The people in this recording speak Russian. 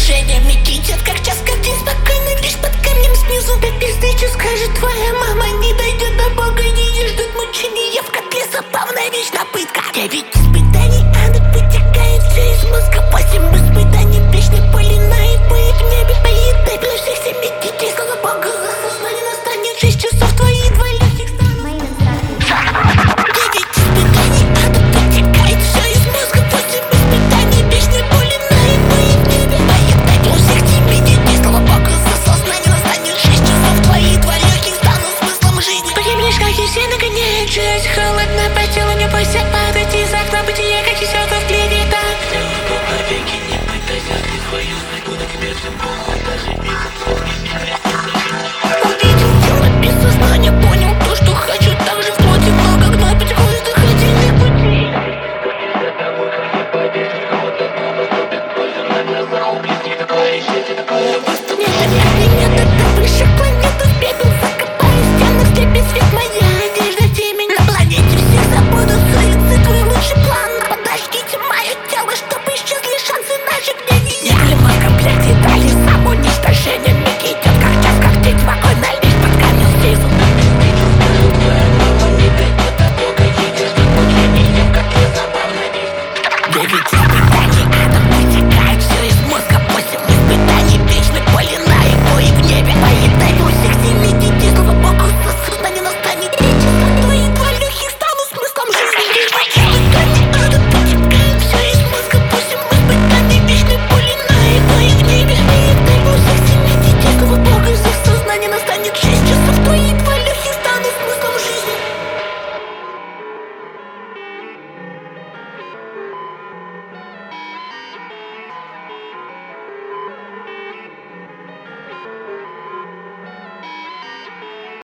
движениями китят, как час, как день, спокойно лишь под камнем снизу. До пизды, что скажет твоя мама, не дойдет до Бога, не ждут мучения в котле, забавная вечная пытка. 9 испытаний, ада вытекает все из мозга. 8 испытаний, вечной боли на и бои в небе. Поедай плюс всех 7 детей, слава Богу, за сознание настанет 6 часов, твои два легких станут. 9 испытаний, ада вытекает все из мозга. 8 испытаний, вечной боли на и бои в небе. Поедай плюс всех 7 детей, слава Богу, за сознание настанет 6 часов, твои два легких станут смыслом жизни. Погибнешь, как и все, нагоняет жизнь. Холодно по телу, не бойся падать из окна бытия, как и сёта в клевета. Навеки не пытайся скрыть свою судьбу, на тебе всем похуй, даже Увидел тело без сознания, понял то, что хочу. Так же в плоти много гной потекут дыхательных путей. нельзя домой, как не повесить кого-то дома, ступит пользу на глаза, убить такое счастье, такое Просто нет кабинета, до высших планетах бегал, закопаю в стенах, слепит свет моя одежда, темень. На планете всех забуду, суицид твой лучший план. Подождите мое тело, чтобы исчезли шансы наших гнений. Не климат, комплект деталей, самоуничтожение. Миг идет как час, как день, спокойно лишь под камнем снизу. мама не дойдет до Бога, едешь до мучения в котле, забавная вещь. 9 испытаний, ада вытекает все из мозга. 8 испытаний, вечной боли на и бои в небе. Поедай у всех 7 детей, слава Богу, за сознание настанет 3 часа, твои два легких станут смыслом жизни. 9 испытаний, ада вытекает все из мозга. 8 испытаний, вечной боли на и бои в небе. Поедай у всех 7 детей, слава Богу, за сознание настанет 6 часов, твои